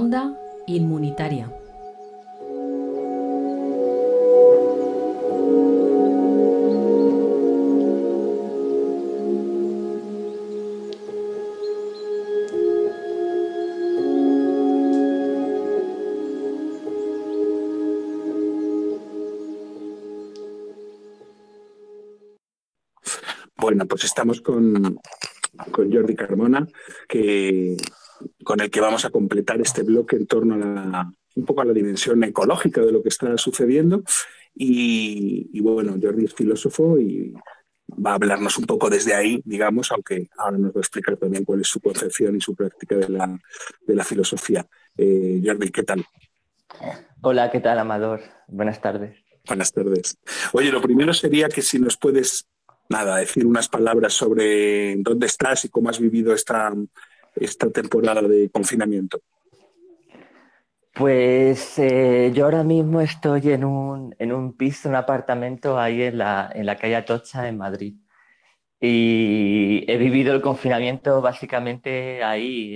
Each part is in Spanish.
Ronda inmunitaria. Bueno, pues estamos con Jordi Carmona, con el que vamos a completar este bloque en torno a un poco a la dimensión ecológica de lo que está sucediendo. Y bueno, Jordi es filósofo y va a hablarnos un poco desde ahí, digamos, aunque ahora nos va a explicar también cuál es su concepción y su práctica de la filosofía. Jordi, ¿qué tal? Hola, ¿qué tal, Amador? Buenas tardes. Buenas tardes. Oye, lo primero sería que si nos puedes, decir unas palabras sobre dónde estás y cómo has vivido esta temporada de confinamiento. Pues yo ahora mismo estoy en un piso, un apartamento ahí en la calle Atocha, en Madrid. Y he vivido el confinamiento básicamente ahí.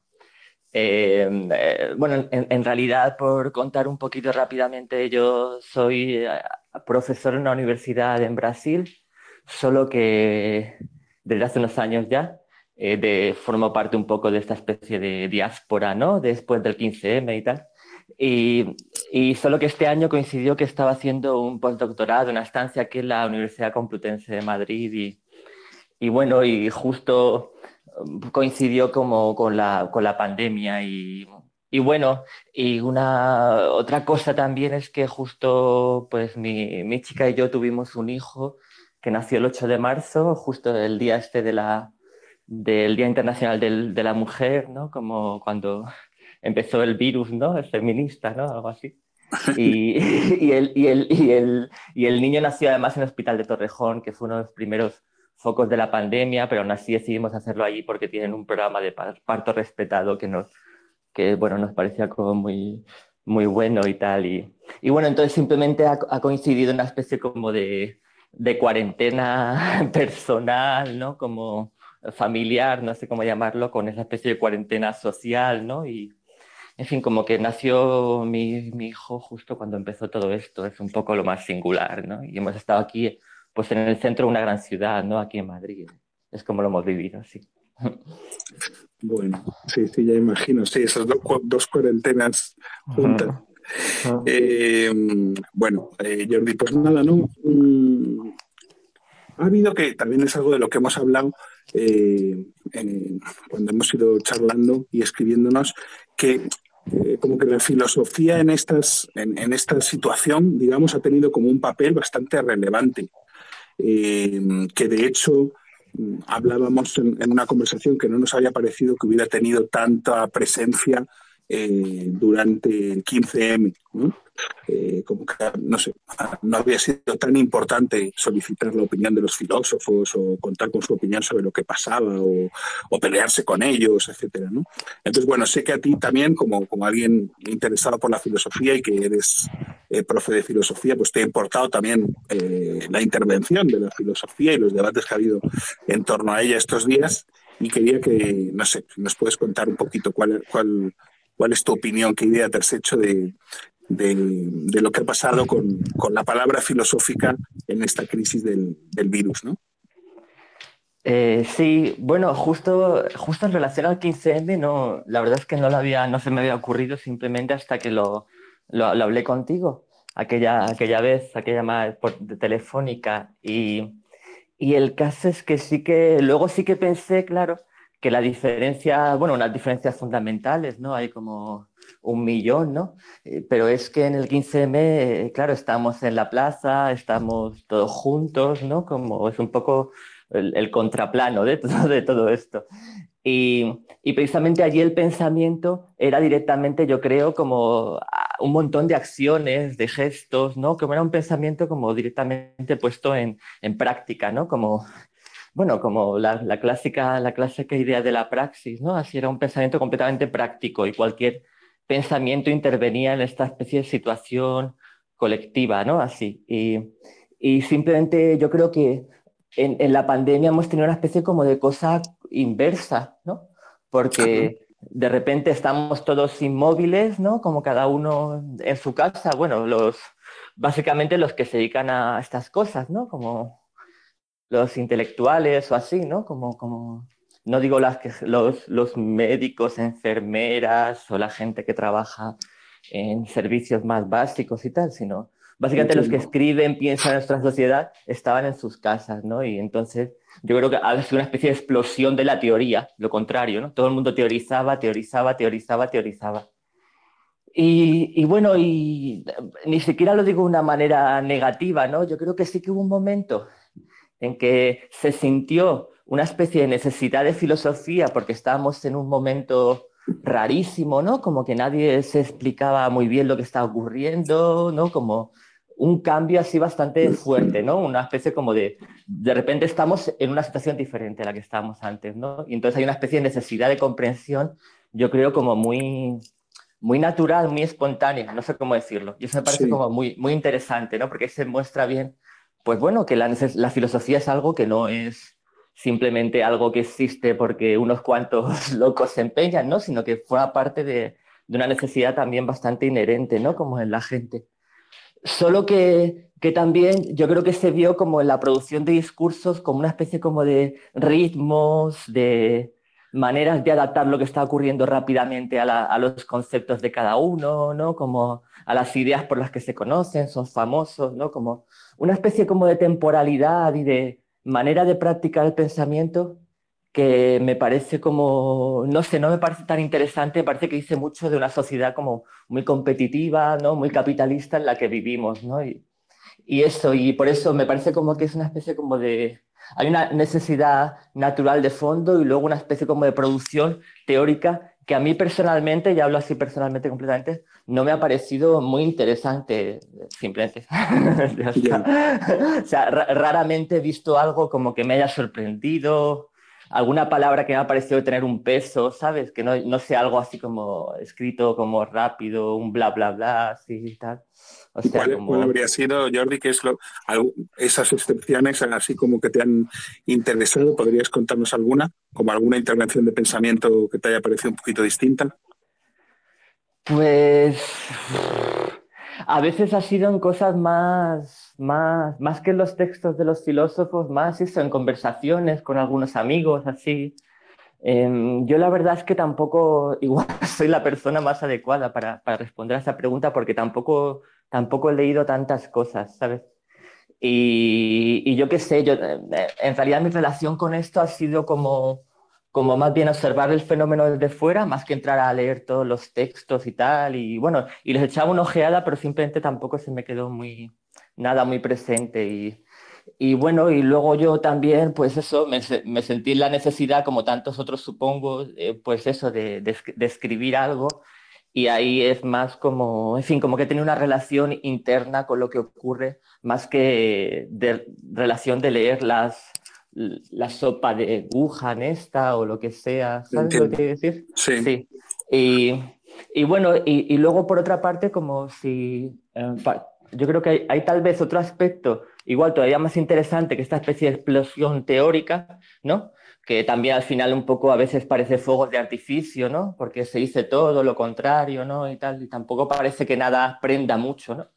Bueno, en realidad, por contar un poquito rápidamente, yo soy profesor en una universidad en Brasil, solo que desde hace unos años ya formo parte un poco de esta especie de diáspora, ¿no? Después del 15M y tal. Y, y solo que este año coincidió que estaba haciendo un postdoctorado, una estancia aquí en la Universidad Complutense de Madrid y bueno, y justo coincidió como con la pandemia y bueno, y una otra cosa también es que justo pues mi chica y yo tuvimos un hijo que nació el 8 de marzo, justo el día del Día Internacional de la Mujer, ¿no? Como cuando empezó el virus, ¿no? El feminista, ¿no? Algo así. Y, y el niño nació además en el Hospital de Torrejón, que fue uno de los primeros focos de la pandemia, pero aún así decidimos hacerlo allí porque tienen un programa de parto respetado que bueno, nos parecía como muy, muy bueno y tal. Y bueno, entonces simplemente ha coincidido una especie como de cuarentena personal, ¿no? Como familiar, no sé cómo llamarlo, con esa especie de cuarentena social, ¿no? Y en fin, como que nació mi hijo justo cuando empezó todo esto, es un poco lo más singular, ¿no? Y hemos estado aquí, pues en el centro de una gran ciudad, ¿no? Aquí en Madrid. Es como lo hemos vivido, sí. Bueno, sí, ya imagino, sí, esas dos cuarentenas juntas. Eh, Jordi, pues nada, ¿no? Ha habido que, también es algo de lo que hemos hablado cuando hemos ido charlando y escribiéndonos, que como que la filosofía en esta situación, digamos, ha tenido como un papel bastante relevante, que de hecho hablábamos en una conversación que no nos había parecido que hubiera tenido tanta presencia durante el 15M, ¿no? Como que, no sé, no había sido tan importante solicitar la opinión de los filósofos o contar con su opinión sobre lo que pasaba o pelearse con ellos, etcétera, ¿no? Entonces, bueno, sé que a ti también, como alguien interesado por la filosofía y que eres profe de filosofía, pues te ha importado también la intervención de la filosofía y los debates que ha habido en torno a ella estos días. Y quería que, no sé, nos puedes contar un poquito cuál es tu opinión, qué idea te has hecho de lo que ha pasado con la palabra filosófica en esta crisis del virus, ¿no? Sí, bueno, justo en relación al 15M, no, la verdad es que no se me había ocurrido simplemente hasta que lo hablé contigo aquella vez, aquella llamada de telefónica. Y el caso es que luego sí que pensé, claro, que la diferencia, bueno, unas diferencias fundamentales, ¿no? Hay como 1 millón, ¿no? Pero es que en el 15M, claro, estamos en la plaza, estamos todos juntos, ¿no? Como es un poco el contraplano de todo esto. Y precisamente allí el pensamiento era directamente, yo creo, como un montón de acciones, de gestos, ¿no? Como era un pensamiento como directamente puesto en práctica, ¿no? Como, bueno, como la clásica idea de la praxis, ¿no? Así era un pensamiento completamente práctico y cualquier pensamiento intervenía en esta especie de situación colectiva, ¿no? Así. Y simplemente yo creo que en la pandemia hemos tenido una especie como de cosa inversa, ¿no? Ajá. Porque de repente estamos todos inmóviles, ¿no? Como cada uno en su casa, bueno, básicamente los que se dedican a estas cosas, ¿no? Como los intelectuales o así, ¿no? No digo los médicos, enfermeras o la gente que trabaja en servicios más básicos y tal, sino básicamente los que Entiendo. escriben, piensan en nuestra sociedad, estaban en sus casas, ¿no? Y entonces yo creo que ha sido una especie de explosión de la teoría, lo contrario, ¿no? Todo el mundo teorizaba, teorizaba, teorizaba, teorizaba. Y bueno, ni siquiera lo digo de una manera negativa, ¿no? Yo creo que sí que hubo un momento en que se sintió una especie de necesidad de filosofía porque estábamos en un momento rarísimo, ¿no? Como que nadie se explicaba muy bien lo que estaba ocurriendo, ¿no? Como un cambio así bastante fuerte, ¿no? Una especie como de repente estamos en una situación diferente a la que estábamos antes, ¿no? Y entonces hay una especie de necesidad de comprensión, yo creo como muy natural, muy espontánea, no sé cómo decirlo. Y eso me parece Sí, como muy interesante, ¿no? Porque se muestra bien, pues bueno, que la filosofía es algo que no es simplemente algo que existe porque unos cuantos locos se empeñan, ¿no? Sino que forma parte de una necesidad también bastante inherente, ¿no? Como en la gente. Solo que también yo creo que se vio como en la producción de discursos como una especie como de ritmos, de maneras de adaptar lo que está ocurriendo rápidamente a los conceptos de cada uno, ¿no? Como a las ideas por las que se conocen, son famosos, ¿no? Como una especie como de temporalidad y de manera de practicar el pensamiento que me parece como, no sé, no me parece tan interesante, me parece que dice mucho de una sociedad como muy competitiva, ¿no? Muy capitalista en la que vivimos, ¿no? Y eso, y por eso me parece como que es una especie como de... Hay una necesidad natural de fondo y luego una especie como de producción teórica que a mí personalmente, y hablo así personalmente completamente, no me ha parecido muy interesante, simplemente. Ya ya. está. O sea, raramente he visto algo como que me haya sorprendido, alguna palabra que me ha parecido tener un peso, ¿sabes? Que no sea algo así como escrito como rápido, un bla, bla, bla, así y tal. O ¿Y sea, cuál como... habría sido, Jordi, qué es esas excepciones así como que te han interesado? ¿Podrías contarnos alguna? Como alguna intervención de pensamiento que te haya parecido un poquito distinta. Pues a veces ha sido en cosas más que en los textos de los filósofos, más eso, en conversaciones con algunos amigos, así. Yo la verdad es que tampoco, igual soy la persona más adecuada para responder a esa pregunta porque tampoco he leído tantas cosas, ¿sabes? Y yo qué sé, en realidad mi relación con esto ha sido como más bien observar el fenómeno desde fuera, más que entrar a leer todos los textos y tal. Y bueno, y les echaba una ojeada, pero simplemente tampoco se me quedó nada muy presente. Y bueno, y luego yo también, pues eso, me sentí la necesidad, como tantos otros supongo, pues eso, de escribir algo. Y ahí es más como, en fin, como que tiene una relación interna con lo que ocurre, más que de relación de leer la sopa de Wuhan esta o lo que sea, ¿sabes lo que Entiendo. quiero decir? Sí, Sí. Y, y bueno, y luego por otra parte, como si, yo creo que hay tal vez otro aspecto igual todavía más interesante que esta especie de explosión teórica, ¿no? Que también al final un poco a veces parece fuegos de artificio, ¿no? Porque se dice todo lo contrario, ¿no? Y tal, y tampoco parece que nada prenda mucho, ¿no?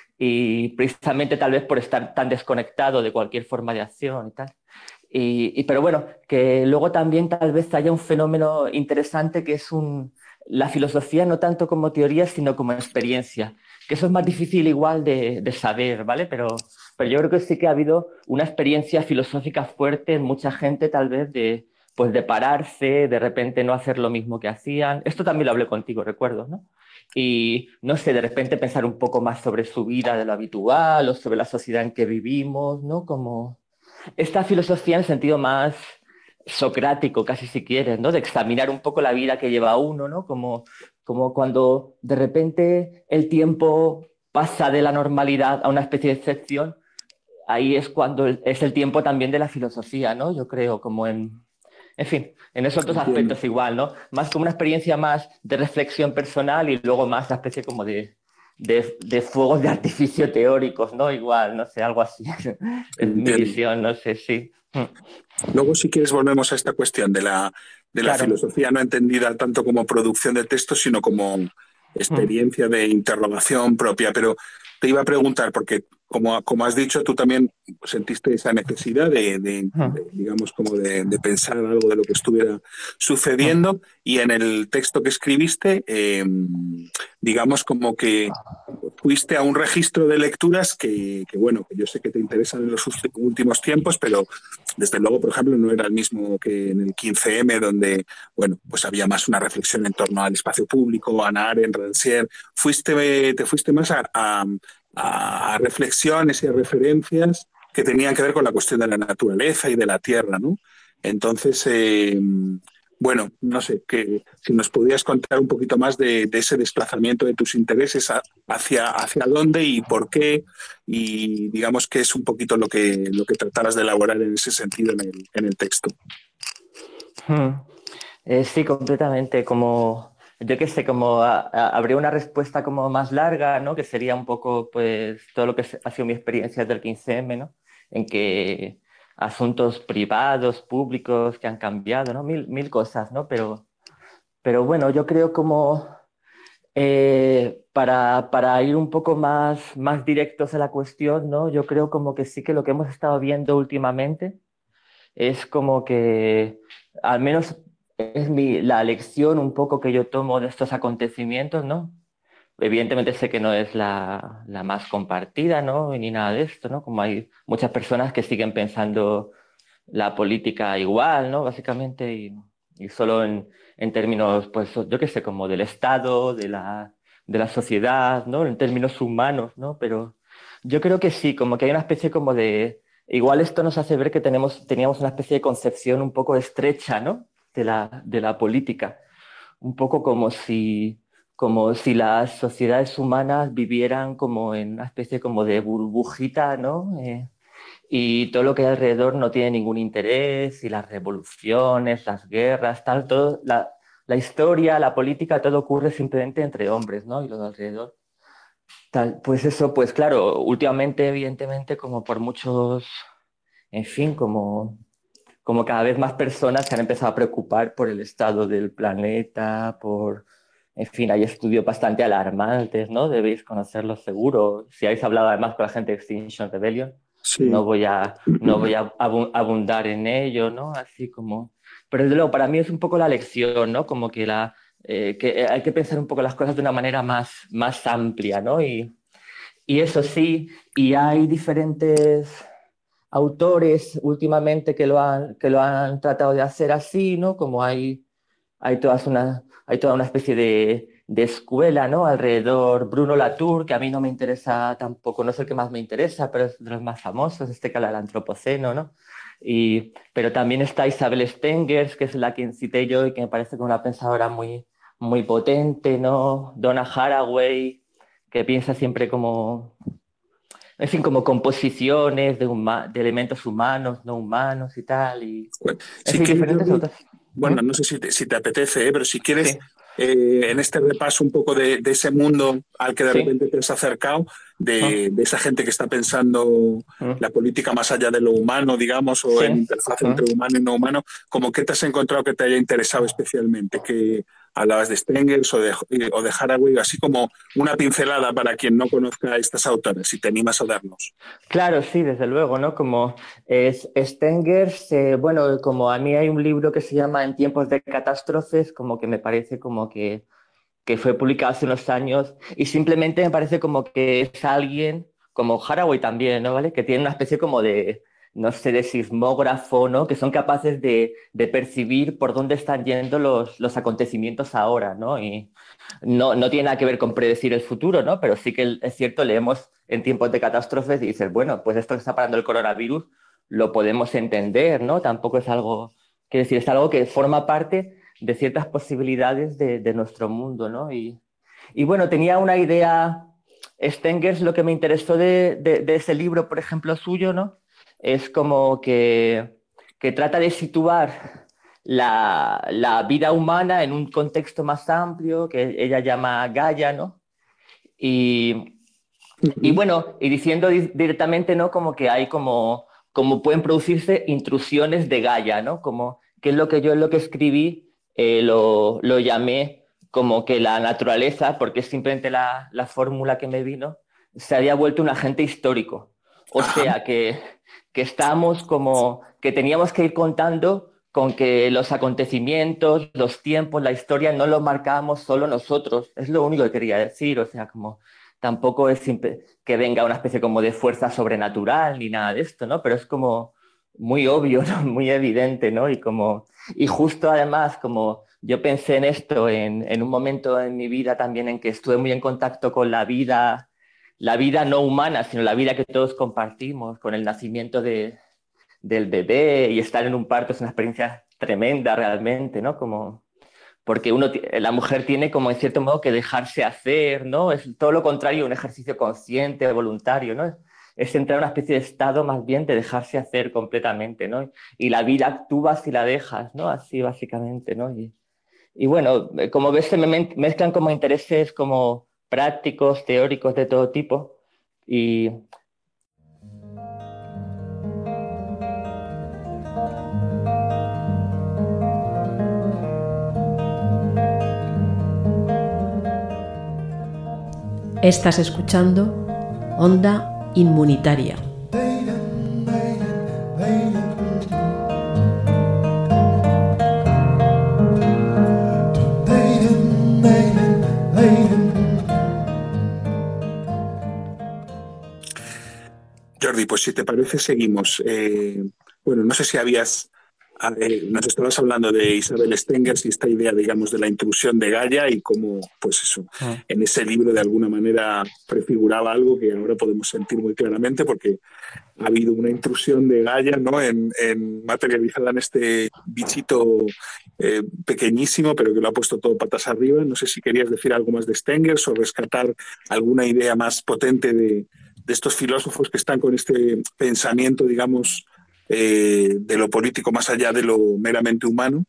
Y precisamente tal vez por estar tan desconectado de cualquier forma de acción y tal. Pero bueno, que luego también tal vez haya un fenómeno interesante que es la filosofía no tanto como teoría, sino como experiencia. Que eso es más difícil igual de saber, ¿vale? Pero yo creo que sí que ha habido una experiencia filosófica fuerte en mucha gente, tal vez, pues de pararse, de repente no hacer lo mismo que hacían. Esto también lo hablé contigo, recuerdo, ¿no? Y no sé, de repente pensar un poco más sobre su vida de lo habitual o sobre la sociedad en que vivimos, ¿no? Como esta filosofía en el sentido más socrático, casi si quieres, ¿no? De examinar un poco la vida que lleva uno, ¿no? Como cuando de repente el tiempo pasa de la normalidad a una especie de excepción, ahí es cuando es el tiempo también de la filosofía, ¿no? Yo creo, en fin, en esos dos entiendo. aspectos igual, ¿no? Más como una experiencia más de reflexión personal y luego más la especie como de fuegos de artificio teóricos, ¿no? Igual, no sé, algo así. Es mi Entiendo. visión, no sé, sí. Luego, si quieres, volvemos a esta cuestión de la filosofía no entendida tanto como producción de textos, sino como experiencia de interrogación propia. Pero te iba a preguntar, porque como has dicho, tú también sentiste esa necesidad digamos, como de pensar algo de lo que estuviera sucediendo, y en el texto que escribiste, digamos, como que fuiste a un registro de lecturas bueno, que yo sé que te interesan en los últimos tiempos, pero desde luego, por ejemplo, no era el mismo que en el 15M, donde, bueno, pues había más una reflexión en torno al espacio público, Hannah Arendt, Rancière. Te fuiste más a reflexiones y a referencias que tenían que ver con la cuestión de la naturaleza y de la tierra, ¿no? Entonces, bueno, no sé, si nos podías contar un poquito más de ese desplazamiento de tus intereses hacia dónde y por qué, y digamos que es un poquito lo que tratarás de elaborar en ese sentido en el texto. Sí, completamente. Como, yo qué sé, como habría una respuesta como más larga, ¿no? Que sería un poco, pues, todo lo que ha sido mi experiencia del 15M, ¿no? En que asuntos privados, públicos que han cambiado, ¿no? Mil cosas, ¿no? Pero bueno, yo creo como para ir un poco más directos a la cuestión, ¿no? Yo creo como que sí que lo que hemos estado viendo últimamente es como que, al menos es la lección un poco que yo tomo de estos acontecimientos, ¿no? Evidentemente sé que no es la más compartida, ¿no? Ni nada de esto, ¿no? Como hay muchas personas que siguen pensando la política igual, ¿no? Básicamente, y solo en términos, pues, yo qué sé, como del Estado, de la sociedad, ¿no? En términos humanos, ¿no? Pero yo creo que sí, como que hay una especie como de... Igual esto nos hace ver que teníamos una especie de concepción un poco estrecha, ¿no? De la política. Un poco como si las sociedades humanas vivieran como en una especie como de burbujita, ¿no? Y todo lo que hay alrededor no tiene ningún interés, y las revoluciones, las guerras, tal, todo, la historia, la política, todo ocurre simplemente entre hombres, ¿no? Y lo de alrededor. Tal, pues eso, pues claro, últimamente, evidentemente, como por muchos, en fin, como cada vez más personas se han empezado a preocupar por el estado del planeta, en fin, hay estudios bastante alarmantes, ¿no? Debéis conocerlos seguro. Si habéis hablado además con la gente de Extinction Rebellion, Sí. no voy a abundar en ello, ¿no? Así como... Pero desde luego, para mí es un poco la lección, ¿no? Como que hay que pensar un poco las cosas de una manera más amplia, ¿no? Y eso sí, y hay diferentes autores últimamente que lo han tratado de hacer así, ¿no? Como hay toda una especie de escuela, ¿no? Alrededor. Bruno Latour, que a mí no me interesa tampoco, no es el que más me interesa, pero es de los más famosos, que habla del antropoceno, ¿no? Pero también está Isabel Stengers, que es la que cité yo y que me parece como una pensadora muy, muy potente, ¿no? Donna Haraway, que piensa siempre como, en fin, como composiciones de elementos humanos, no humanos y tal, Bueno, en si fin, quieres, diferentes Jordi, autores. bueno, no sé si te apetece, pero si quieres, Sí, en este repaso un poco de ese mundo al que de sí. repente te has acercado, de esa gente que está pensando la política más allá de lo humano, digamos, o en Sí. interfaz entre humano y no humano, ¿cómo qué te has encontrado que te haya interesado especialmente? Que hablabas de Stengers o de Haraway, así como una pincelada para quien no conozca a estas autoras, si te animas a darnos. Claro, sí, desde luego, ¿no? Como es Stengers, bueno, como a mí hay un libro que se llama En tiempos de catástrofes, como que me parece como que fue publicado hace unos años, y simplemente me parece como que es alguien, como Haraway también, ¿no? ¿Vale? Que tiene una especie como de, no sé, de sismógrafo, ¿no? Que son capaces de percibir por dónde están yendo los acontecimientos ahora, ¿no? Y no tiene nada que ver con predecir el futuro, ¿no? Pero sí que es cierto, leemos en tiempos de catástrofes y dices, bueno, pues esto que está parando el coronavirus lo podemos entender, ¿no? Tampoco es algo, quiero decir, es algo que forma parte de ciertas posibilidades de nuestro mundo, ¿no? Y bueno, tenía una idea, Stengers, lo que me interesó de ese libro, por ejemplo, suyo, ¿no? Es como que trata de situar la vida humana en un contexto más amplio, que ella llama Gaia, ¿no? Y, y bueno, y diciendo directamente, ¿no? Como que hay como pueden producirse intrusiones de Gaia, ¿no? Como que es lo que yo en lo que escribí lo llamé como que la naturaleza, porque es simplemente la fórmula que me vino, se había vuelto un agente histórico. O Ajá. sea, que estábamos como, que teníamos que ir contando con que los acontecimientos, los tiempos, la historia no lo marcábamos solo nosotros. Es lo único que quería decir. O sea, como tampoco es que venga una especie como de fuerza sobrenatural ni nada de esto, ¿no? Pero es como muy obvio, ¿no? Muy evidente, ¿no? Y justo además, como yo pensé en esto en un momento en mi vida también en que estuve muy en contacto con la vida no humana, sino la vida que todos compartimos, con el nacimiento del bebé y estar en un parto es una experiencia tremenda realmente, ¿no? Como, porque la mujer tiene como en cierto modo que dejarse hacer, ¿no? Es todo lo contrario, un ejercicio consciente, voluntario, ¿no? Es entrar en una especie de estado más bien de dejarse hacer completamente, ¿no? Y la vida actúa si la dejas, ¿no? Así básicamente, ¿no? Y bueno, como ves, se mezclan como intereses como prácticos, teóricos de todo tipo. Y Estás escuchando Onda Inmunitaria. Jordi, pues si te parece, seguimos. Bueno, no sé si nos estabas hablando de Isabel Stengers y esta idea, digamos, de la intrusión de Gaia y cómo, pues eso, en ese libro de alguna manera prefiguraba algo que ahora podemos sentir muy claramente porque ha habido una intrusión de Gaia, ¿no? Materializada en este bichito pequeñísimo, pero que lo ha puesto todo patas arriba. No sé si querías decir algo más de Stengers o rescatar alguna idea más potente de estos filósofos que están con este pensamiento, digamos, de lo político más allá de lo meramente humano.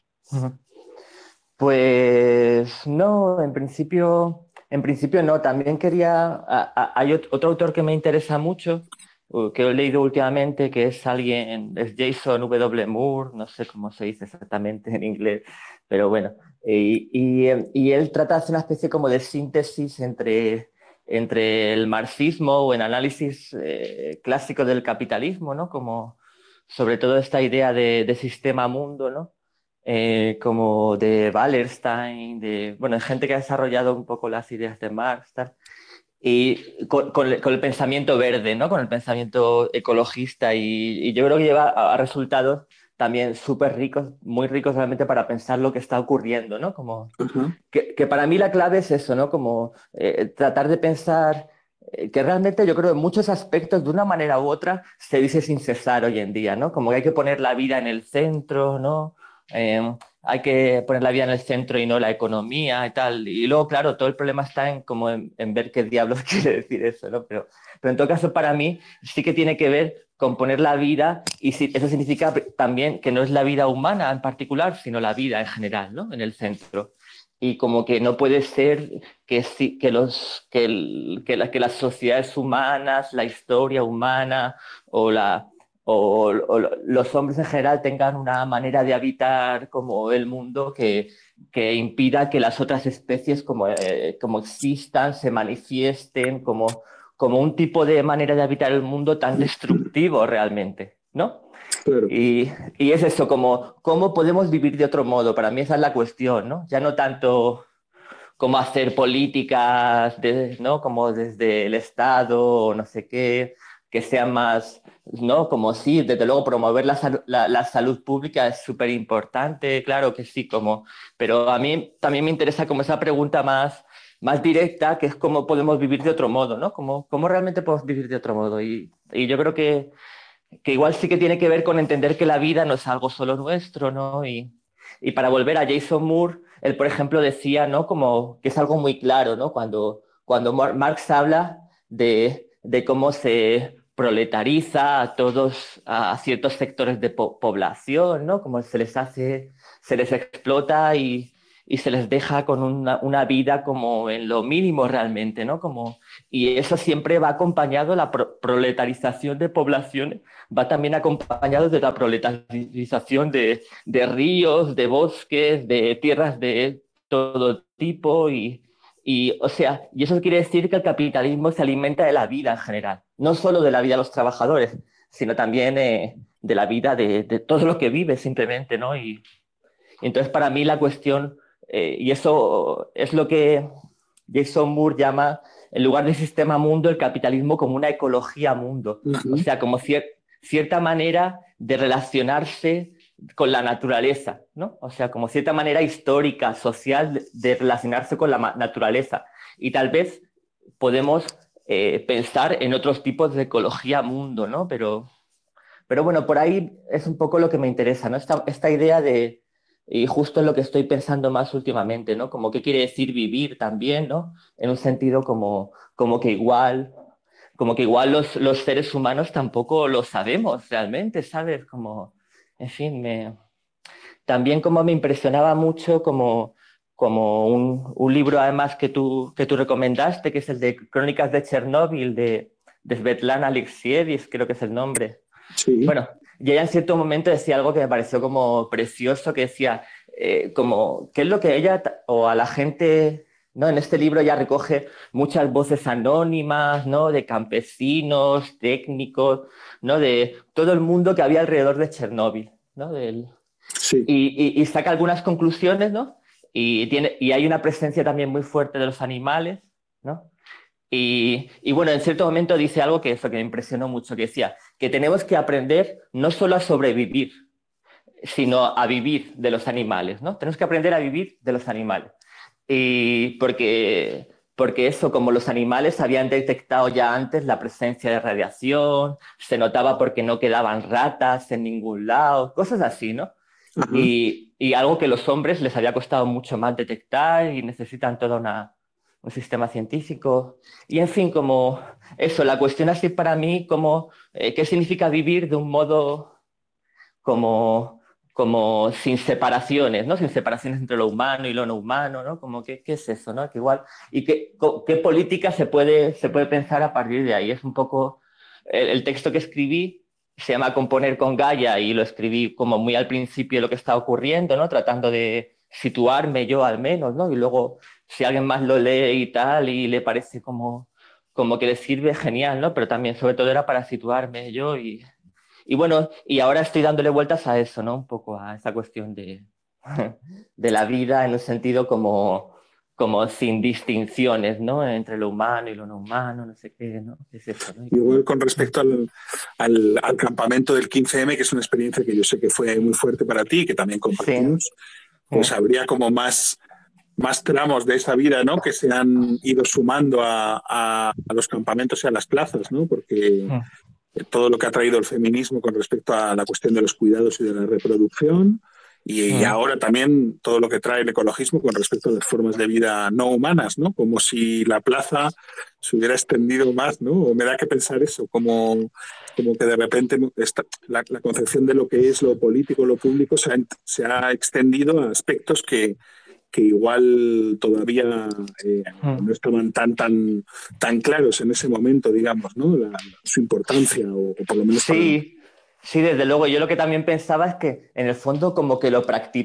pues no, en principio no. También hay otro autor que me interesa mucho, que he leído últimamente, que es Jason W. Moore, no sé cómo se dice exactamente en inglés, pero bueno. Y él trata de hacer una especie como de síntesis entre el marxismo o el análisis clásico del capitalismo, ¿no? Como sobre todo esta idea de sistema mundo, ¿no? Como de Wallerstein, bueno, gente que ha desarrollado un poco las ideas de Marx, tal, y con el pensamiento verde, ¿no? Con el pensamiento ecologista, y yo creo que lleva a resultados también súper ricos, muy ricos realmente para pensar lo que está ocurriendo, ¿no? Como Ajá. que para mí la clave es eso, ¿no? Como tratar de pensar que realmente yo creo en muchos aspectos, de una manera u otra, se dice sin cesar hoy en día, ¿no? Como que hay que poner la vida en el centro, ¿no? Hay que poner la vida en el centro y no la economía y tal. Y luego, claro, todo el problema está en ver qué diablos quiere decir eso, ¿no? Pero en todo caso, para mí sí que tiene que ver con poner la vida, y eso significa también que no es la vida humana en particular, sino la vida en general, ¿no? En el centro. Y como que no puede ser que las sociedades humanas, la historia humana o, los hombres en general tengan una manera de habitar como el mundo que impida que las otras especies como existan, se manifiesten como un tipo de manera de habitar el mundo tan destructivo realmente, ¿no? Claro. Y es eso, como cómo podemos vivir de otro modo. Para mí esa es la cuestión, ¿no? Ya no tanto como hacer políticas, ¿no? Como desde el Estado o no sé qué, que sean más, ¿no? Como sí, desde luego promover la salud pública es súper importante, claro que sí, pero a mí también me interesa como esa pregunta más directa, que es cómo podemos vivir de otro modo, ¿no? Cómo realmente podemos vivir de otro modo. Y yo creo que igual sí que tiene que ver con entender que la vida no es algo solo nuestro, ¿no? Y para volver a Jason Moore, él, por ejemplo, decía, ¿no? Como que es algo muy claro, ¿no? Cuando Marx habla de cómo se proletariza a ciertos sectores de población, ¿no? Como se les explota y se les deja con una vida como en lo mínimo realmente, ¿no? Y eso siempre va acompañado, la proletarización de poblaciones, va también acompañado de la proletarización de ríos, de bosques, de tierras de todo tipo o sea, y eso quiere decir que el capitalismo se alimenta de la vida en general, no solo de la vida de los trabajadores, sino también de la vida de todo lo que vive simplemente, ¿no? Y entonces para mí la cuestión, y eso es lo que Jason Moore llama, en lugar de sistema mundo, el capitalismo como una ecología mundo, o sea, como cierta manera de relacionarse con la naturaleza, ¿no? O sea, como cierta manera histórica, social, de relacionarse con la naturaleza. Y tal vez podemos pensar en otros tipos de ecología mundo, ¿no? Pero bueno, por ahí es un poco lo que me interesa, ¿no? Esta idea y justo en lo que estoy pensando más últimamente, ¿no? Como qué quiere decir vivir también, ¿no? En un sentido como que igual los seres humanos tampoco lo sabemos realmente, ¿sabes? En fin, también como me impresionaba mucho como un libro además que tú recomendaste, que es el de Crónicas de Chernóbil, de Svetlana Alexievich, creo que es el nombre. Sí. Bueno, y ella en cierto momento decía algo que me pareció como precioso, que decía, como, ¿qué es lo que ella o a la gente, ¿no? En este libro ella recoge muchas voces anónimas, ¿no? De campesinos, técnicos, ¿no? De todo el mundo que había alrededor de Chernóbil, ¿no? Sí. Y saca algunas conclusiones, ¿no? Y hay una presencia también muy fuerte de los animales, ¿no? Y bueno, en cierto momento dice algo que me impresionó mucho, que decía que tenemos que aprender no solo a sobrevivir, sino a vivir de los animales, ¿no? Tenemos que aprender a vivir de los animales. Y porque eso, como los animales habían detectado ya antes la presencia de radiación, se notaba porque no quedaban ratas en ningún lado, cosas así, ¿no? Ajá. Y algo que los hombres les había costado mucho más detectar y necesitan todo un sistema científico. Y en fin, como eso, la cuestión así para mí, como qué significa vivir de un modo como, como sin separaciones, ¿no? Sin separaciones entre lo humano y lo no humano, ¿no? Como qué es eso, ¿no? Que igual, y qué política se puede pensar a partir de ahí. Es un poco el texto que escribí. Se llama Componer con Gaia y lo escribí como muy al principio de lo que está ocurriendo, ¿no? Tratando de situarme yo al menos, ¿no? Y luego si alguien más lo lee y tal y le parece como que le sirve, genial, ¿no? Pero también sobre todo era para situarme yo y bueno, y ahora estoy dándole vueltas a eso, ¿no? Un poco a esa cuestión de la vida en un sentido como sin distinciones, ¿no? Entre lo humano y lo no humano, no sé qué, ¿no? ¿Qué es eso, no? Igual con respecto al campamento del 15M, que es una experiencia que yo sé que fue muy fuerte para ti y que también Sí. compartimos, pues habría como más tramos de esa vida, ¿no? Que se han ido sumando a los campamentos y a las plazas, ¿no? Porque todo lo que ha traído el feminismo con respecto a la cuestión de los cuidados y de la reproducción, y ahora también todo lo que trae el ecologismo con respecto a las formas de vida no humanas, ¿no? Como si la plaza se hubiera extendido más, ¿no? O me da que pensar eso, como que de repente la concepción de lo que es lo político, lo público, se ha extendido a aspectos que igual todavía no estaban tan claros en ese momento, digamos, ¿no? Su importancia, o por lo menos para... Sí, desde luego. Yo lo que también pensaba es que en el fondo como que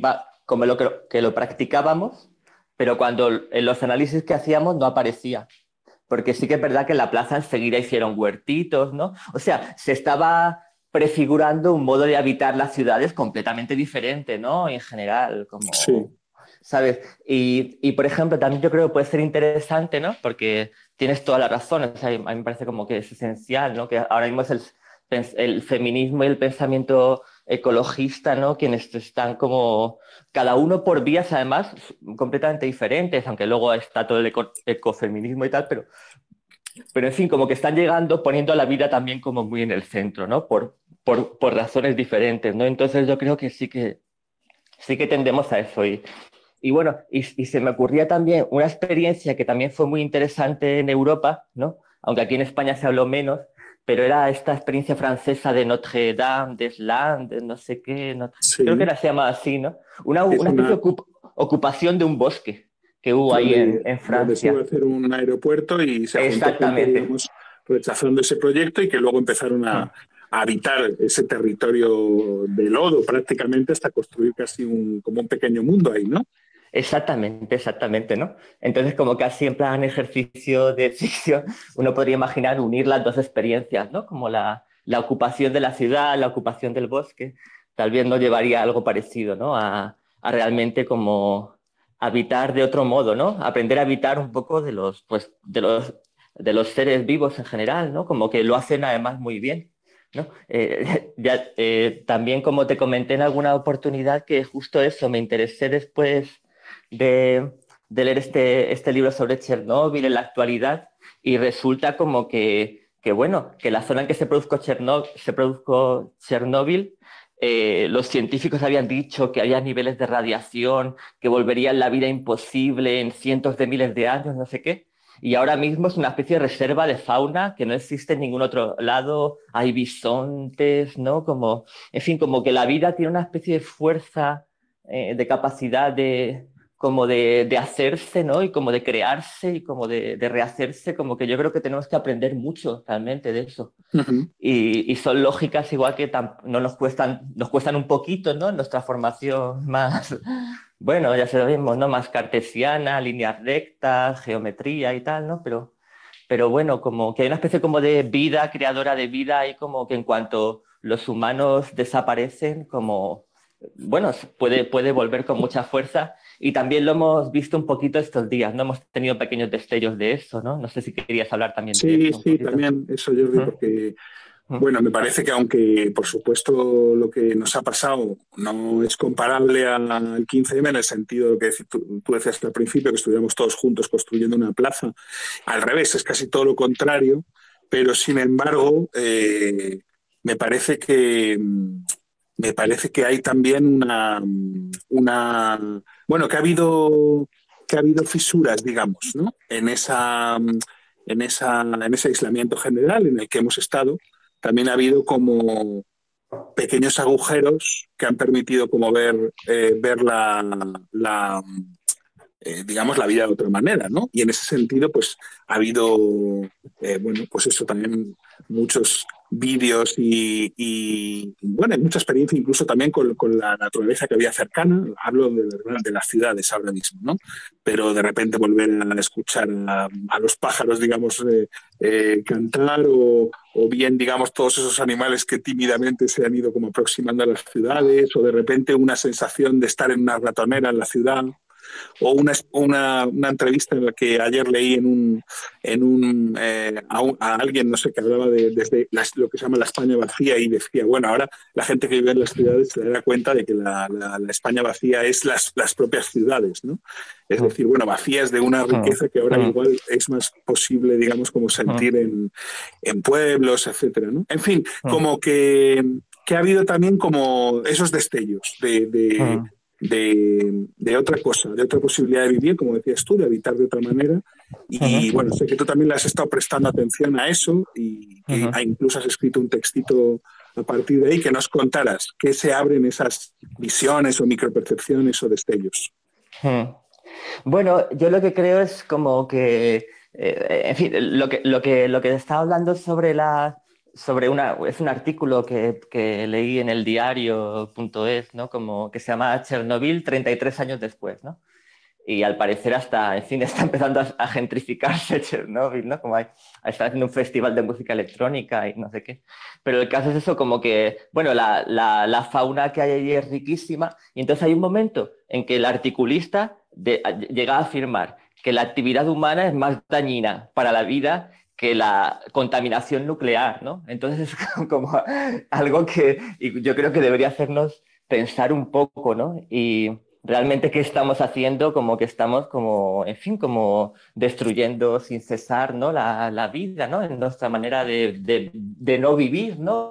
que lo practicábamos, pero cuando en los análisis que hacíamos no aparecía. Porque sí que es verdad que en la plaza enseguida hicieron huertitos, ¿no? O sea, se estaba prefigurando un modo de habitar las ciudades completamente diferente, ¿no? En general, como... Sí. ¿Sabes? Y, por ejemplo, también yo creo que puede ser interesante, ¿no? Porque tienes toda la razón, o sea, a mí me parece como que es esencial, ¿no? Que ahora mismo es el feminismo y el pensamiento ecologista, ¿no? Quienes están como, cada uno por vías además completamente diferentes, aunque luego está todo el ecofeminismo y tal, pero en fin, como que están llegando, poniendo a la vida también como muy en el centro, ¿no? Por razones diferentes, ¿no? Entonces yo creo que sí que tendemos a eso. Y bueno, y se me ocurría también una experiencia que también fue muy interesante en Europa, ¿no? Aunque aquí en España se habló menos, pero era esta experiencia francesa de Notre Dame, de Slande, no sé qué, Sí. creo que se llama así, ¿no? Una especie ocupación de un bosque que hubo ahí en donde se iba a Francia. hacer un aeropuerto y se juntó gente, Exactamente. digamos, rechazando ese proyecto y que luego empezaron a habitar ese territorio de lodo prácticamente hasta construir casi como un pequeño mundo ahí, ¿no? Exactamente, exactamente, ¿no? Entonces, como casi en plan ejercicio de ficción, uno podría imaginar unir las dos experiencias, ¿no? Como la ocupación de la ciudad, la ocupación del bosque, tal vez nos llevaría a algo parecido, ¿no? A realmente como habitar de otro modo, ¿no? Aprender a habitar un poco de los, pues, de los seres vivos en general, ¿no? Como que lo hacen además muy bien. ¿No? También como te comenté en alguna oportunidad que justo eso, me interesé después de leer este libro sobre Chernóbil en la actualidad y resulta como bueno, que la zona en que se produjo Chernóbil, los científicos habían dicho que había niveles de radiación que volverían la vida imposible en cientos de miles de años, no sé qué. Y ahora mismo es una especie de reserva de fauna que no existe en ningún otro lado. Hay bisontes, ¿no? Como, en fin, como que la vida tiene una especie de fuerza, de capacidad de hacerse, ¿no? Y como de crearse y como de rehacerse, como que yo creo que tenemos que aprender mucho realmente de eso. Uh-huh. Y son lógicas igual que no nos cuestan un poquito, ¿no? Nuestra formación más, bueno, ya sabemos, ¿no? Más cartesiana, líneas rectas, geometría y tal, ¿no? Pero bueno, como que hay una especie como de vida, creadora de vida, y como que en cuanto los humanos desaparecen, como, bueno, puede volver con mucha fuerza. Y también lo hemos visto un poquito estos días, ¿no? Hemos tenido pequeños destellos de eso, ¿no? No sé si querías hablar también de Sí, eso un sí, poquito. también eso, Jordi, porque, bueno, me parece que aunque, por supuesto, lo que nos ha pasado no es comparable al 15M en el sentido de lo que tú decías al principio, que estuviéramos todos juntos construyendo una plaza, al revés, es casi todo lo contrario, pero sin embargo, me parece que me parece que hay también bueno, que ha habido fisuras, digamos, ¿no? En ese aislamiento general en el que hemos estado, también ha habido como pequeños agujeros que han permitido como ver digamos, la vida de otra manera, ¿no? Y en ese sentido, pues, ha habido, bueno, pues eso también, muchos vídeos bueno, hay mucha experiencia incluso también con la naturaleza que había cercana. Hablo de las ciudades ahora mismo, ¿no? Pero de repente volver a escuchar a los pájaros, digamos, cantar o bien, digamos, todos esos animales que tímidamente se han ido como aproximando a las ciudades, o de repente una sensación de estar en una ratonera en la ciudad, o una entrevista en la que ayer leí a alguien, no sé, que hablaba desde lo que se llama la España vacía, y decía, bueno, ahora la gente que vive en las ciudades se dará cuenta de que la España vacía es las propias ciudades, ¿no? Es decir, bueno, vacías de una riqueza que ahora igual es más posible, digamos, como sentir en pueblos, etcétera, ¿no? En fin, como que ha habido también como esos destellos de otra cosa, de otra posibilidad de vivir, como decías tú, de habitar de otra manera. Y bueno, sé que tú también le has estado prestando atención a eso y que incluso has escrito un textito a partir de ahí, que nos contaras qué se abren esas visiones o micropercepciones o destellos. Bueno, yo lo que creo es como que, en fin, lo que estaba hablando es un artículo que leí en el diario.es, ¿no? Como que se llama Chernobyl 33 años después, ¿no? Y al parecer en fin, está empezando a gentrificarse Chernobyl, ¿no? Como está haciendo un festival de música electrónica y no sé qué. Pero el caso es eso, como que, bueno, la fauna que hay allí es riquísima, y entonces hay un momento en que el articulista llega a afirmar que la actividad humana es más dañina para la vida que la contaminación nuclear, ¿no? Entonces es como algo que yo creo que debería hacernos pensar un poco, ¿no? Y realmente qué estamos haciendo, como que estamos como, en fin, como destruyendo sin cesar, ¿no? La vida, ¿no? En nuestra manera de no vivir, ¿no?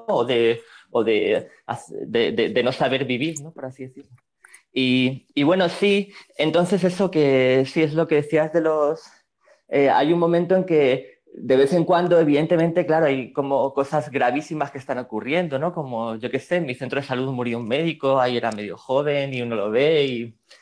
De no saber vivir, ¿no? Por así decirlo. Y bueno, sí, entonces eso que sí es lo que decías de hay un momento en que de vez en cuando, evidentemente, claro, hay como cosas gravísimas que están ocurriendo, ¿no? Como, yo qué sé, en mi centro de salud murió un médico, ahí era medio joven y uno lo ve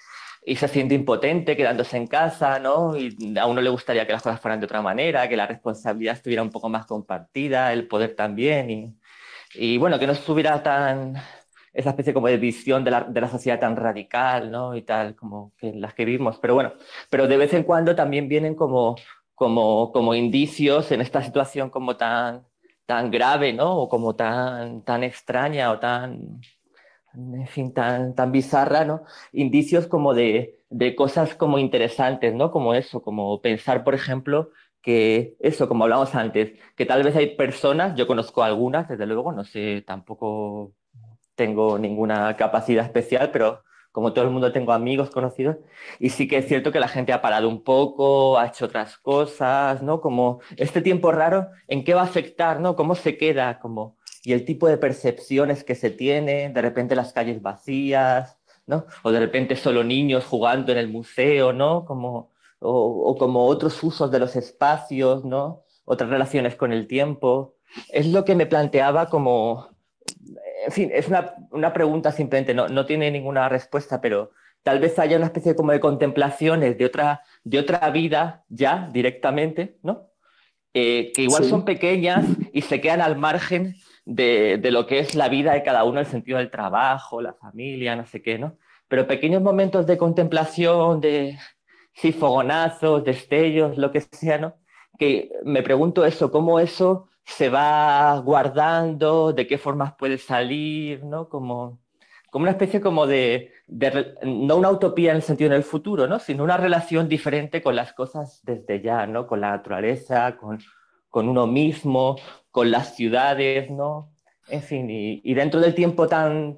y se siente impotente quedándose en casa, ¿no? Y a uno le gustaría que las cosas fueran de otra manera, que la responsabilidad estuviera un poco más compartida, el poder también, y bueno, que no estuviera tan esa especie como de visión de la sociedad tan radical, ¿no? Y tal, como que las que vivimos. Pero bueno, pero de vez en cuando también vienen como indicios en esta situación como tan grave, ¿no? O como tan extraña o tan, en fin, tan bizarra, ¿no? Indicios como de cosas como interesantes, ¿no? Como eso, como pensar, por ejemplo, que eso, como hablamos antes, que tal vez hay personas, yo conozco algunas, desde luego, no sé, tampoco tengo ninguna capacidad especial, pero como todo el mundo tengo amigos conocidos, y sí que es cierto que la gente ha parado un poco, ha hecho otras cosas, ¿no? Como este tiempo raro, ¿en qué va a afectar, ¿no? ¿Cómo se queda? Como, y el tipo de percepciones que se tiene, de repente las calles vacías, ¿no? O de repente solo niños jugando en el museo, ¿no? Como, o como otros usos de los espacios, ¿no? Otras relaciones con el tiempo. Es lo que me planteaba como en fin, es una pregunta simplemente, no tiene ninguna respuesta, pero tal vez haya una especie como de contemplaciones de otra vida ya directamente, ¿no? Que igual son Sí, pequeñas y se quedan al margen de lo que es la vida de cada uno, el sentido del trabajo, la familia, no sé qué, ¿no? Pero pequeños momentos de contemplación, de sí, fogonazos, destellos, lo que sea, ¿no? Que me pregunto eso, cómo eso se va guardando, de qué formas puede salir, ¿no? Como una especie como no una utopía en el sentido en el futuro, ¿no? Sino una relación diferente con las cosas desde ya, ¿no? Con la naturaleza, con uno mismo, con las ciudades, ¿no? En fin, y dentro del tiempo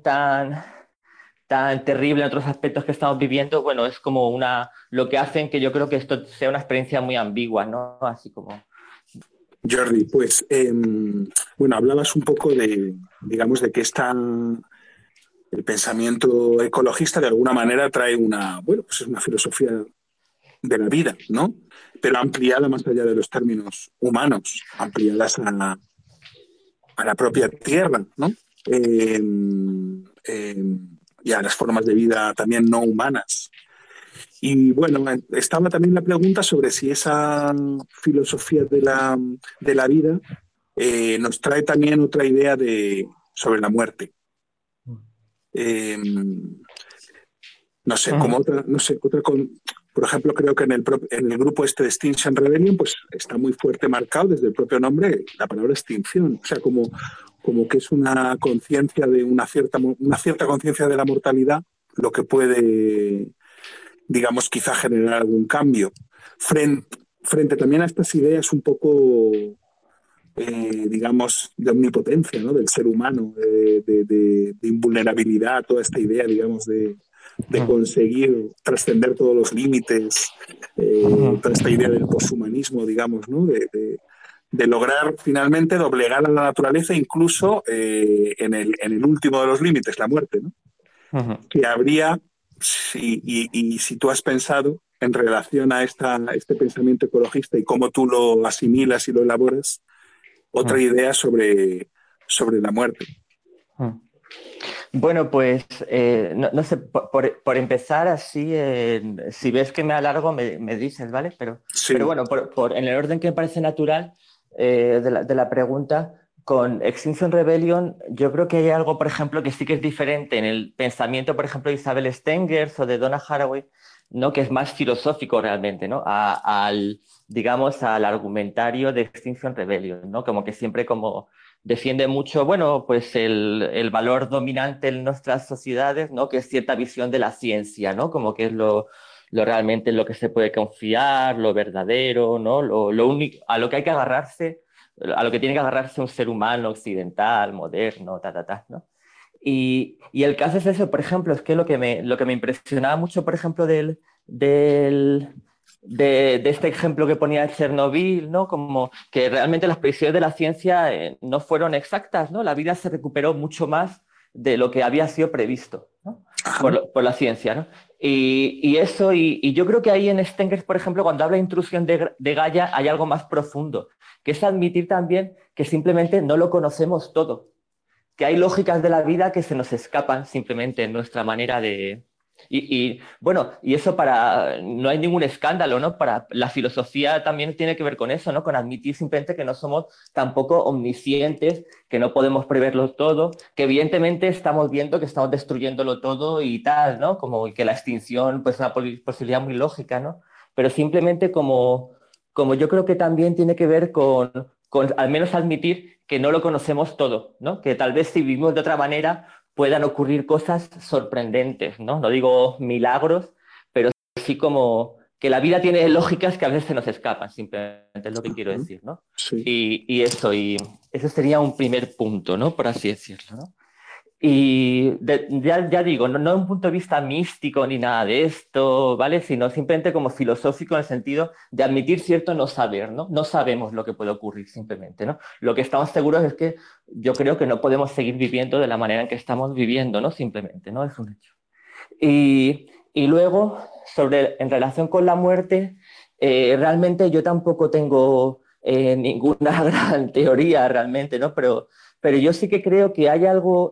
tan terrible en otros aspectos que estamos viviendo, bueno, es como lo que hacen que yo creo que esto sea una experiencia muy ambigua, ¿no? Así como... Jordi, pues bueno, hablabas un poco de, digamos, de que el pensamiento ecologista de alguna manera trae bueno, pues es una filosofía de la vida, ¿no? Pero ampliada más allá de los términos humanos, ampliadas a la propia tierra, ¿no? Eh, eh, y a las formas de vida también no humanas. Y bueno, estaba también la pregunta sobre si esa filosofía de la vida nos trae también otra idea sobre la muerte. Eh, no sé, como otra, no sé, por ejemplo, creo que en el grupo este de Extinction Rebellion, pues está muy fuerte marcado desde el propio nombre la palabra extinción. O sea, como que es una conciencia de una cierta conciencia de la mortalidad, lo que puede, digamos, quizá generar algún cambio. Frente también a estas ideas un poco, digamos, de omnipotencia, ¿no? Del ser humano, de invulnerabilidad, toda esta idea, digamos, de conseguir trascender todos los límites, toda esta idea del poshumanismo, digamos, ¿no? De lograr finalmente doblegar a la naturaleza incluso en el último de los límites, la muerte, ¿no? Que habría, y si tú has pensado en relación a este pensamiento ecologista y cómo tú lo asimilas y lo elaboras, otra idea sobre la muerte. Bueno, pues no sé, por empezar así, si ves que me alargo, me dices, ¿vale? Pero Sí, bueno, en el orden que me parece natural de la pregunta, con Extinction Rebellion, yo creo que hay algo, por ejemplo, que sí que es diferente en el pensamiento, por ejemplo, de Isabel Stengers o de Donna Haraway, ¿no? Que es más filosófico realmente, ¿no? Digamos, al argumentario de Extinction Rebellion, ¿no? Como que siempre como defiende mucho, bueno, pues el valor dominante en nuestras sociedades, ¿no? Que es cierta visión de la ciencia, ¿no? Como que es lo realmente en lo que se puede confiar, lo verdadero, ¿no? Lo único, a lo que hay que agarrarse, a lo que tiene que agarrarse un ser humano occidental, moderno, ¿no? Y el caso es eso, por ejemplo, es que lo que me impresionaba mucho, por ejemplo, de este ejemplo que ponía de Chernobyl, ¿no? Como que realmente las predicciones de la ciencia no fueron exactas, ¿no? La vida se recuperó mucho más de lo que había sido previsto, ¿no? Por la ciencia, ¿no? Y eso, y yo creo que ahí en Stengers, por ejemplo, cuando habla de intrusión de Gaia, hay algo más profundo, que es admitir también que simplemente no lo conocemos todo, que hay lógicas de la vida que se nos escapan simplemente en nuestra manera Bueno, y eso no hay ningún escándalo, ¿no? Para la filosofía también tiene que ver con eso, ¿no? Con admitir simplemente que no somos tampoco omniscientes, que no podemos preverlo todo, que evidentemente estamos viendo que estamos destruyéndolo todo y tal, ¿no? Como que la extinción pues, es una posibilidad muy lógica, ¿no? Pero simplemente como yo creo que también tiene que ver con al menos admitir que no lo conocemos todo, ¿no? Que tal vez si vivimos de otra manera puedan ocurrir cosas sorprendentes, ¿no? No digo milagros, pero sí como que la vida tiene lógicas que a veces se nos escapan, simplemente es lo que quiero decir, ¿no? Sí. Y eso sería un primer punto, ¿no? Por así decirlo, ¿no? Y ya digo, no de un punto de vista místico ni nada de esto, ¿vale? Sino simplemente como filosófico en el sentido de admitir cierto no saber, ¿no? No sabemos lo que puede ocurrir simplemente, ¿no? Lo que estamos seguros es que yo creo que no podemos seguir viviendo de la manera en que estamos viviendo, ¿no? Simplemente, ¿no? Es un hecho. Y luego, en relación con la muerte, realmente yo tampoco tengo ninguna gran teoría realmente, ¿no? Pero yo sí que creo que hay algo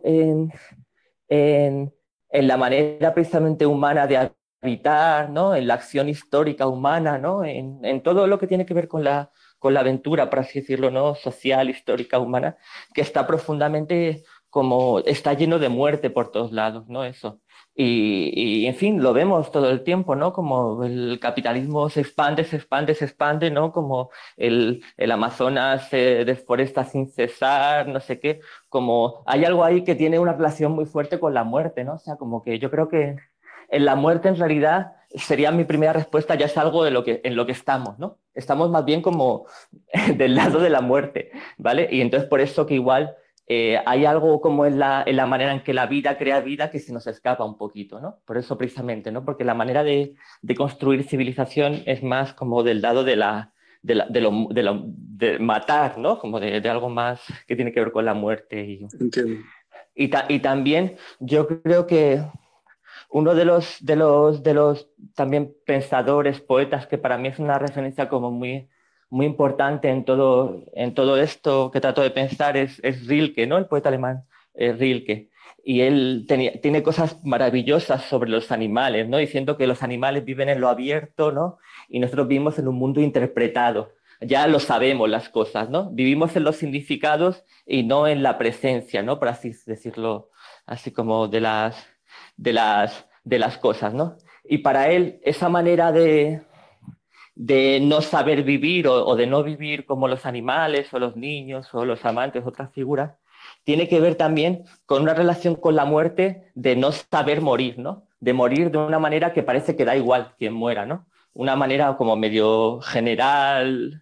en, en la manera precisamente humana de habitar, ¿no? En la acción histórica humana, ¿no? En todo lo que tiene que ver con la aventura, por así decirlo, ¿no? Social, histórica, humana, que está profundamente como está lleno de muerte por todos lados, ¿no? Eso. En fin, lo vemos todo el tiempo, ¿no? Como el capitalismo se expande, se expande, se expande, ¿no? Como el Amazonas se deforesta sin cesar, no sé qué. Como hay algo ahí que tiene una relación muy fuerte con la muerte, ¿no? O sea, como que yo creo que en la muerte en realidad sería mi primera respuesta, ya es algo en lo que estamos, ¿no? Estamos más bien como del lado de la muerte, ¿vale? Y entonces por eso que igual hay algo como en la manera en que la vida crea vida que se nos escapa un poquito, ¿no? Por eso precisamente, ¿no? Porque la manera de construir civilización es más como del lado de matar, ¿no? Como de algo más que tiene que ver con la muerte. Entiendo. Y también yo creo que uno de los también pensadores, poetas, que para mí es una referencia como muy importante en todo esto que trato de pensar es Rilke, ¿no? El poeta alemán Rilke. Y él tiene cosas maravillosas sobre los animales, ¿no? Diciendo que los animales viven en lo abierto, ¿no? Y nosotros vivimos en un mundo interpretado. Ya lo sabemos las cosas, ¿no? Vivimos en los significados y no en la presencia, ¿no? Por así decirlo, así como de las cosas, ¿no? Y para él, esa manera de no saber vivir o de no vivir como los animales o los niños o los amantes, otras figuras, tiene que ver también con una relación con la muerte de no saber morir, ¿no? De morir de una manera que parece que da igual quien muera, ¿no? Una manera como medio general,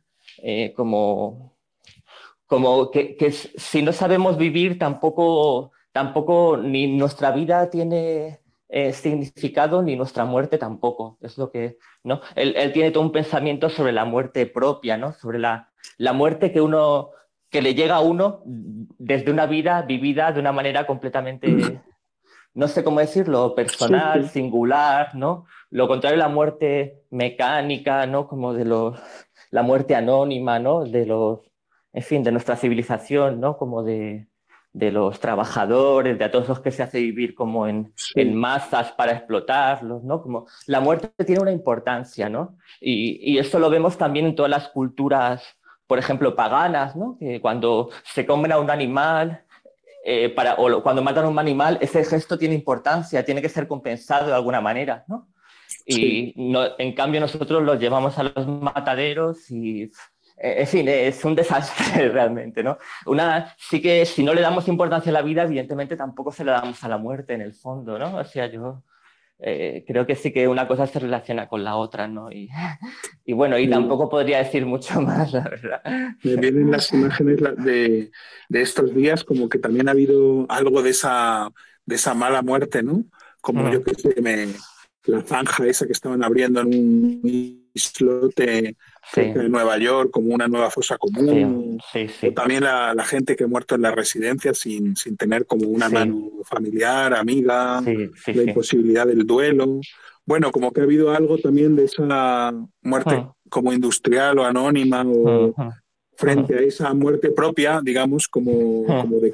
como que si no sabemos vivir, tampoco ni nuestra vida tiene significado, ni nuestra muerte tampoco. Es lo que, ¿no? Él tiene todo un pensamiento sobre la muerte propia, ¿no? Sobre la muerte que le llega a uno desde una vida vivida de una manera completamente, no sé cómo decirlo, Sí, personal, sí. singular, ¿no? Lo contrario de la muerte mecánica, ¿no? Como la muerte anónima, ¿no? En fin, de nuestra civilización, ¿no? Como de los trabajadores, de a todos los que se hace vivir como en Sí. masas para explotarlos, ¿no? Como la muerte tiene una importancia, ¿no? Y eso lo vemos también en todas las culturas, por ejemplo, paganas, ¿no? Que cuando se comen a un animal, cuando matan a un animal, ese gesto tiene importancia, tiene que ser compensado de alguna manera, ¿no? Sí. Y no, en cambio nosotros los llevamos a los mataderos y, en fin, es un desastre realmente, ¿no? Sí que si no le damos importancia a la vida, evidentemente tampoco se la damos a la muerte en el fondo, ¿no? O sea, yo creo que sí que una cosa se relaciona con la otra, ¿no? Y bueno, y Me, tampoco podría decir mucho más, la verdad. me vienen las imágenes de estos días como que también ha habido algo de esa mala muerte, ¿no? Como yo que sé, la zanja esa que estaban abriendo en un islote Sí, cerca de Nueva York, como una nueva fosa sí, común, sí, o sí, también la gente que ha muerto en la residencia sin tener como una sí, mano familiar, amiga, sí, sí, la sí. imposibilidad del duelo. Bueno, como que ha habido algo también de esa muerte Mm, como industrial o anónima mm, o mm, frente a esa muerte propia, digamos, mm, como de mm,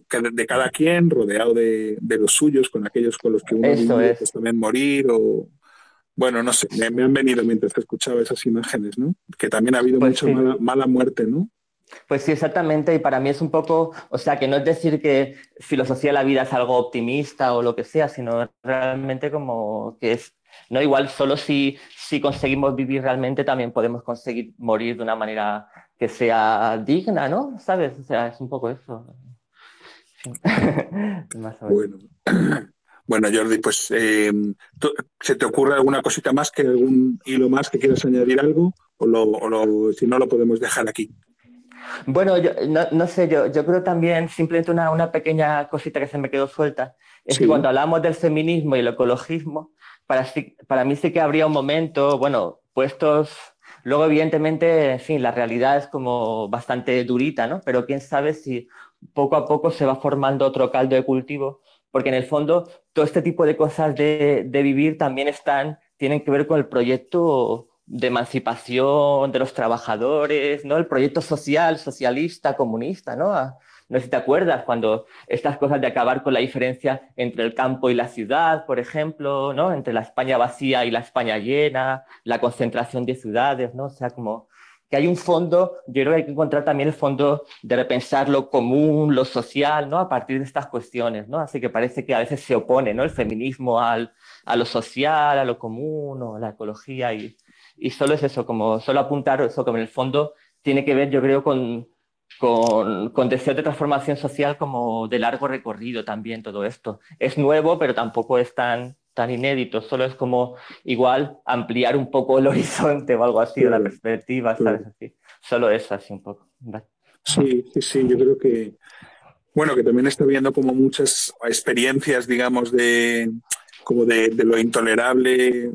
de cada quien, rodeado de los suyos, con aquellos con los que uno vive, pues también morir o... Bueno, no sé, me han venido mientras te escuchaba esas imágenes, ¿no? Que también ha habido mucha mala muerte, ¿no? Pues sí, exactamente, y para mí es un poco, o sea, que no es decir que filosofía de la vida es algo optimista o lo que sea, sino realmente como que es, no igual, solo si conseguimos vivir realmente también podemos conseguir morir de una manera que sea digna, ¿no? ¿Sabes? O sea, es un poco eso. Sí. Más o menos. Bueno. Bueno, Jordi, pues ¿se te ocurre alguna cosita más, que algún hilo más que quieras añadir algo? Si no, lo podemos dejar aquí. Bueno, yo, no sé, yo creo también, simplemente una pequeña cosita que se me quedó suelta, es que cuando hablamos del feminismo y el ecologismo, para mí sí que habría un momento, bueno, puestos, luego evidentemente, en fin, la realidad es como bastante durita, ¿no? Pero quién sabe si poco a poco se va formando otro caldo de cultivo, porque en el fondo todo este tipo de cosas de vivir también tienen que ver con el proyecto de emancipación de los trabajadores, ¿no? El proyecto social, socialista, comunista, ¿no? No sé si te acuerdas cuando estas cosas de acabar con la diferencia entre el campo y la ciudad, por ejemplo, ¿no? Entre la España vacía y la España llena, la concentración de ciudades, ¿no? O sea, como que hay un fondo, yo creo que hay que encontrar también el fondo de repensar lo común, lo social, ¿no? A partir de estas cuestiones, ¿no? Así que parece que a veces se opone, ¿no? El feminismo a lo social, a lo común o a la ecología y solo es eso, como solo apuntar eso, como en el fondo tiene que ver, yo creo, con deseos de transformación social como de largo recorrido también todo esto. Es nuevo, pero tampoco es tan inédito, solo es como igual ampliar un poco el horizonte o algo así, Claro, la perspectiva, claro. ¿sabes? Así. Solo es así un poco. ¿Vale? Sí, yo creo que, bueno, que también está viendo como muchas experiencias, digamos, como de lo intolerable,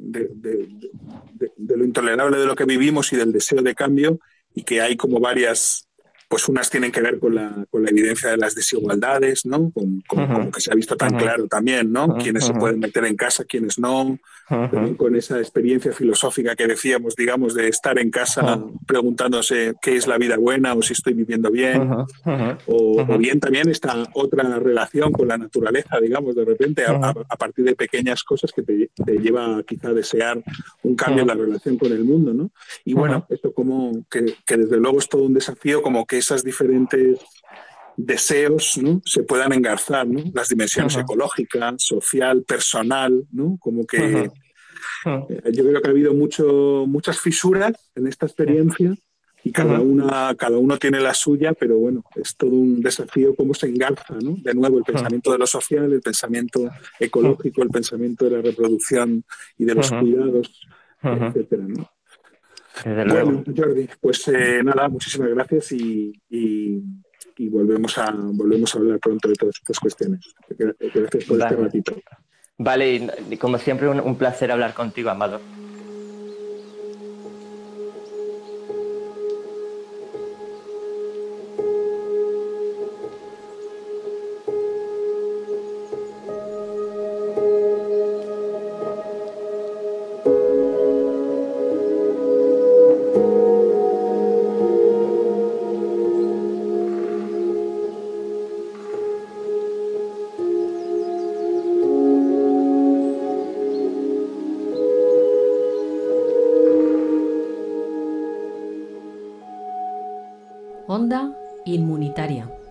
de lo intolerable de lo que vivimos y del deseo de cambio, y que hay como varias, pues unas tienen que ver con la evidencia de las desigualdades, ¿no? Como que se ha visto tan claro también, ¿no? Quiénes se pueden meter en casa, quiénes no. También con esa experiencia filosófica que decíamos, digamos, de estar en casa preguntándose qué es la vida buena o si estoy viviendo bien. O bien también esta otra relación con la naturaleza, digamos, de repente a partir de pequeñas cosas que te lleva quizá a desear un cambio en la relación con el mundo, ¿no? Y bueno, esto como que desde luego es todo un desafío, como que esas diferentes deseos, ¿no? Se puedan engarzar, ¿no? Las dimensiones ecológica, social, personal, ¿no? Como que yo creo que ha habido muchas fisuras en esta experiencia y cada uno tiene la suya, pero bueno, es todo un desafío cómo se engarza, ¿no? De nuevo, el pensamiento de lo social, el pensamiento ecológico, el pensamiento de la reproducción y de los cuidados, etcétera, ¿no? Bueno, Jordi, pues nada, muchísimas gracias y volvemos a hablar pronto de todas estas cuestiones. Gracias por este ratito. Vale, y como siempre, un placer hablar contigo, Amado. Onda Inmunitaria.